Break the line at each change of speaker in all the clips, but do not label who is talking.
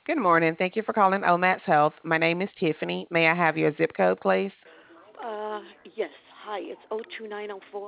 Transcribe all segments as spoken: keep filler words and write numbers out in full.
Good morning. Thank you for calling Omax Health. My name is Tiffany. May I have your zip code, please?
Uh, yes. Hi, it's O two nine O four.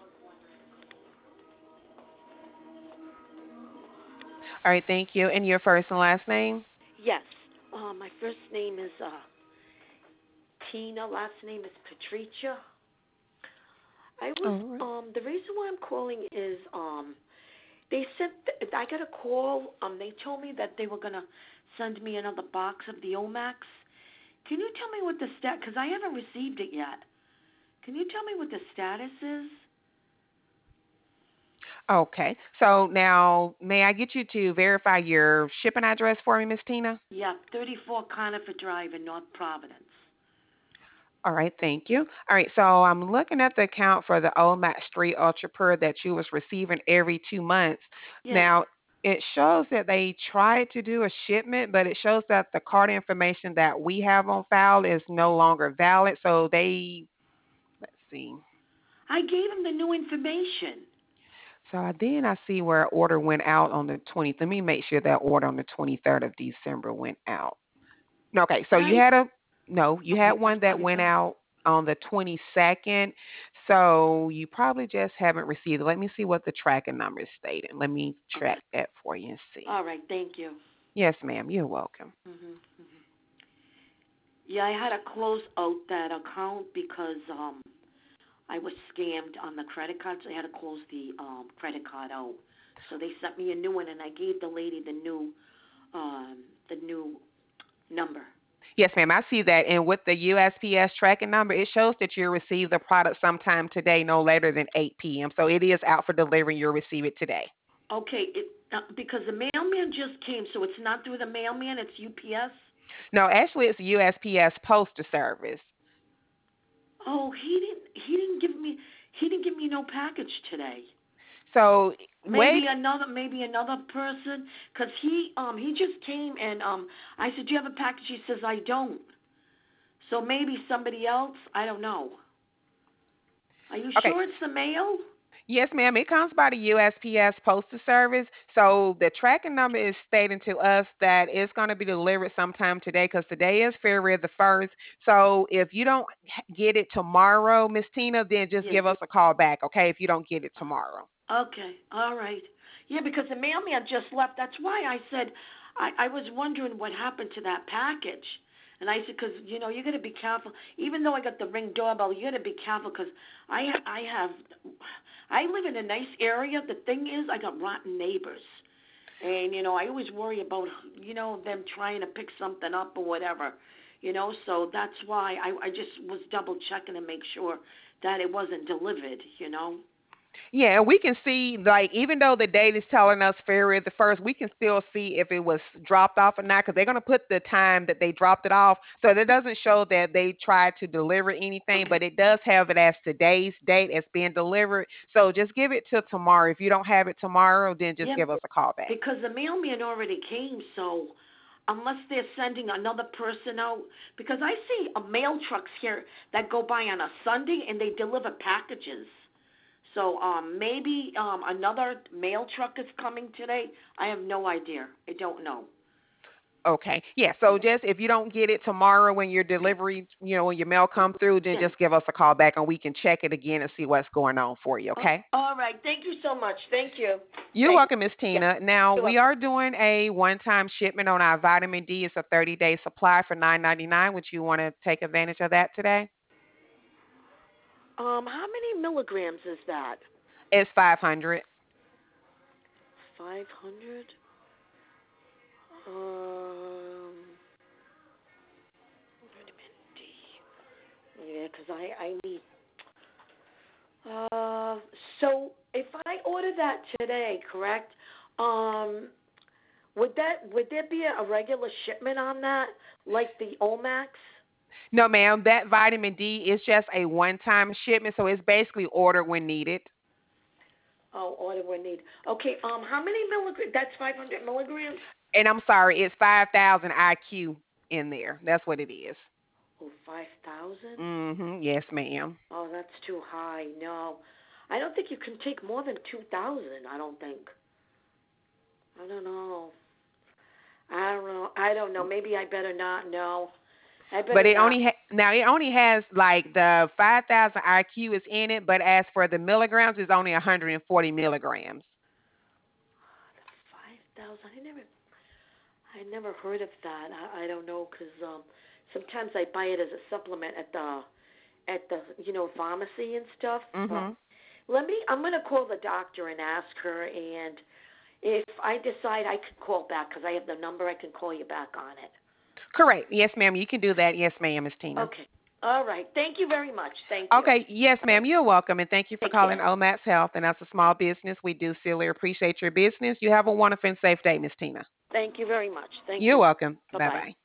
All right, thank you. And your first and last name?
Yes. Uh, my first name is uh, Tina. Last name is Patricia. I was
All right.
um the reason why I'm calling is um they sent I got a call. Um, they told me that they were gonna send me another box of the Omax. Can you tell me what the stat? Because I haven't received it yet. Can you tell me what the status is?
Okay. So now, may I get you to verify your shipping address for me, Miss Tina?
Yeah, thirty-four Conifer Drive in North Providence.
All right, thank you. All right, so I'm looking at the account for the Omax Street Ultra Pure that you was receiving every two months.
Yeah.
Now, it shows that they tried to do a shipment, but it shows that the card information that we have on file is no longer valid. So they, let's see.
I gave him the new information.
So I then I see where order went out on the twentieth. Let me make sure that order on the twenty-third of December went out. No, okay, so you
Right.
had a no, you had
Okay,
one that went
twenty-third.
out on the twenty-second. So you probably just haven't received it. Let me see what the tracking number is stating. Let me
Okay.
track that for you and see.
All right. Thank you.
Yes, ma'am. You're welcome.
Mhm. Mhm. Yeah, I had to close out that account because um I was scammed on the credit card, so I had to close the um credit card out. So they sent me a new one, and I gave the lady the new um the new number.
Yes, ma'am. I see that. And with the U S P S tracking number, it shows that you'll receive the product sometime today, no later than eight p m. So it is out for delivery. You'll receive it today.
Okay, it uh, because the mailman just came, so it's not through the mailman, it's U P S.
No, actually, it's U S P S Postal Service.
Oh, he didn't he didn't give me he didn't give me no package today.
So
Maybe
wait.
another maybe another person, cause he um he just came and um I said, do you have a package? He says I don't. So maybe somebody else. I don't know. Are you
Okay.
sure it's the mail?
Yes, ma'am. It comes by the U S P S Postal Service. So the tracking number is stating to us that it's going to be delivered sometime today because today is February the first. So if you don't h- get it tomorrow, Miss Tina, then just
Yeah.
give us a call back, okay? If you don't get it tomorrow.
Okay. All right. Yeah, because the mailman just left. That's why I said I I was wondering what happened to that package. And I said, because you know you got to be careful. Even though I got the ring doorbell, you got to be careful because I I have I live in a nice area. The thing is, I got rotten neighbors. And you know, I always worry about you know them trying to pick something up or whatever, you know. So that's why I I just was double checking to make sure that it wasn't delivered, you know.
Yeah, and we can see, like, even though the date is telling us February the first, we can still see if it was dropped off or not because they're going to put the time that they dropped it off. So that doesn't show that they tried to deliver anything,
Okay.
but it does have it as today's date as being delivered. So just give it till tomorrow. If you don't have it tomorrow, then just
Yeah,
give us a call back.
because the mailman already came, so unless they're sending another person out, because I see a mail trucks here that go by on a Sunday and they deliver packages. So um maybe um another mail truck is coming today. I have no idea. I don't know.
Okay. Yeah. So just if you don't get it tomorrow when your delivery, you know, when your mail come through, then
Yeah.
just give us a call back and we can check it again and see what's going on for you.
Oh,
Okay.
all right. Thank you so much. Thank you.
You're
Thank.
welcome, Miss
Yeah.
Tina. Now
You're
we
welcome.
are doing a one-time shipment on our vitamin D. It's a thirty-day supply for nine ninety-nine. Would you want to take advantage of that today?
Um, how many milligrams is that?
It's five hundred.
Five hundred. Um, vitamin D. Yeah, 'cause I I need. Uh, so if I order that today, correct? Um, would that would there be a regular shipment on that, like the Omax?
No, ma'am. That vitamin D is just a one-time shipment, so it's basically order when needed.
Oh, order when need. Okay. Um, how many milligrams? That's five hundred milligrams.
And I'm sorry, it's five thousand I Q in there. That's what it is.
Oh, five thousand.
Mm-hmm. Yes, ma'am.
Oh, that's too high. No, I don't think you can take more than two thousand. I don't think. I don't know. I don't know. I I don't know. Maybe I better not know. I
But
better
it
not.
only ha- now it only has like the five thousand I Q is in it, but as for the milligrams, it's only one hundred forty milligrams.
Five thousand. I never, I never heard of that. I, I don't know because um, sometimes I buy it as a supplement at the at the you know pharmacy and stuff. But
Hmm.
let me. I'm gonna call the doctor and ask her, and if I decide I can call back because I have the number, I can call you back on it.
Correct. Yes, ma'am. You can do that. Yes, ma'am, Miss Tina.
Okay. All right. Thank you very much. Thank you.
Okay. Yes,
All right.
ma'am. You're welcome. And thank you for
Take care.
calling OMATS Health. And as a small business, we do sincerely appreciate your business. You have a wonderful and safe day, Miss Tina.
Thank you very much. Thank
You're
you.
welcome.
Bye
Bye
bye.
bye.